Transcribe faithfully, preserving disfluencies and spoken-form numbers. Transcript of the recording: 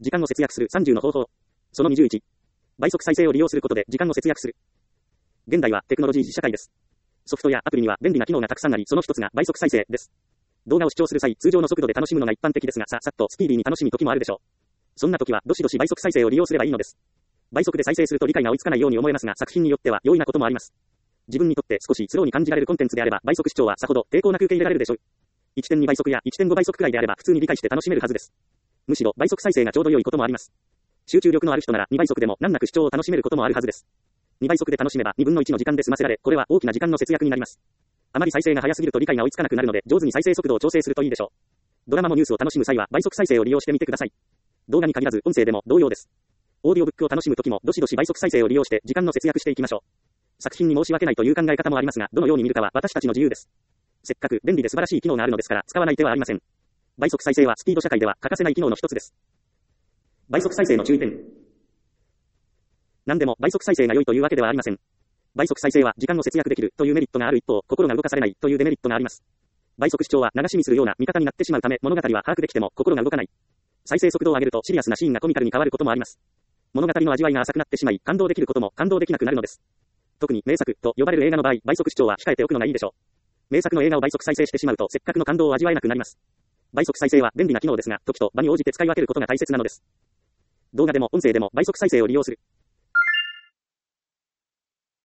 時間を節約するさんじゅうの方法。そのにじゅういち。倍速再生を利用することで時間を節約する。現代はテクノロジー社会です。ソフトやアプリには便利な機能がたくさんあり、その一つが倍速再生です。動画を視聴する際、通常の速度で楽しむのが一般的ですが、ささっとスピーディーに楽しむ時もあるでしょう。そんな時は、どしどし倍速再生を利用すればいいのです。倍速で再生すると理解が追いつかないように思えますが、作品によっては容易なこともあります。自分にとって少しスローに感じられるコンテンツであれば、倍速視聴はさほど抵抗なく受け入れられるでしょう。いってんに 倍速や いってんご 倍速くらいであれば普通に理解して楽しめるはずです。むしろ倍速再生がちょうど良いこともあります。集中力のある人ならにばい速でも難なく視聴を楽しめることもあるはずです。にばい速で楽しめばにぶんのいちの時間で済ませられ、これは大きな時間の節約になります。あまり再生が早すぎると理解が追いつかなくなるので、上手に再生速度を調整するといいでしょう。ドラマもニュースを楽しむ際は倍速再生を利用してみてください。動画に限らず音声でも同様です。オーディオブックを楽しむときもどしどし倍速再生を利用して時間の節約していきましょう。作品に申し訳ないという考え方もありますが、どのように見るかは私たちの自由です。せっかく便利で素晴らしい機能があるのですから使わない手はありません。倍速再生はスピード社会では欠かせない機能の一つです。倍速再生の注意点。何でも倍速再生が良いというわけではありません。倍速再生は時間を節約できるというメリットがある一方、心が動かされないというデメリットがあります。倍速視聴は流し見するような見方になってしまうため、物語は把握できても心が動かない。再生速度を上げるとシリアスなシーンがコミカルに変わることもあります。物語の味わいが浅くなってしまい、感動できることも感動できなくなるのです。特に名作と呼ばれる映画の場合、倍速視聴は控えておくのがいいでしょう。名作の映画を倍速再生してしまうと、せっかくの感動を味わえなくなります。倍速再生は便利な機能ですが、時と場に応じて使い分けることが大切なのです。動画でも音声でも倍速再生を利用する。